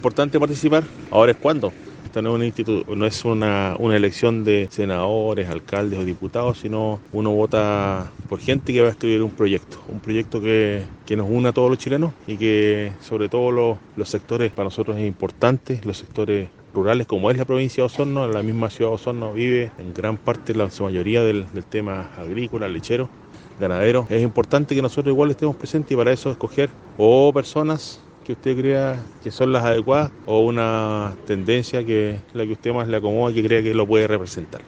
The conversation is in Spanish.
Importante participar. Ahora es cuando. Esta no es no es una elección de senadores, alcaldes o diputados, sino uno vota por gente que va a escribir un proyecto que nos una a todos los chilenos y que sobre todo los sectores para nosotros es importante, los sectores rurales como es la provincia de Osorno, la misma ciudad de Osorno vive en gran parte, la su mayoría del tema agrícola, lechero, ganadero. Es importante que nosotros igual estemos presentes y para eso escoger o personas que usted crea que son las adecuadas o una tendencia que la que usted más le acomoda y que crea que lo puede representar.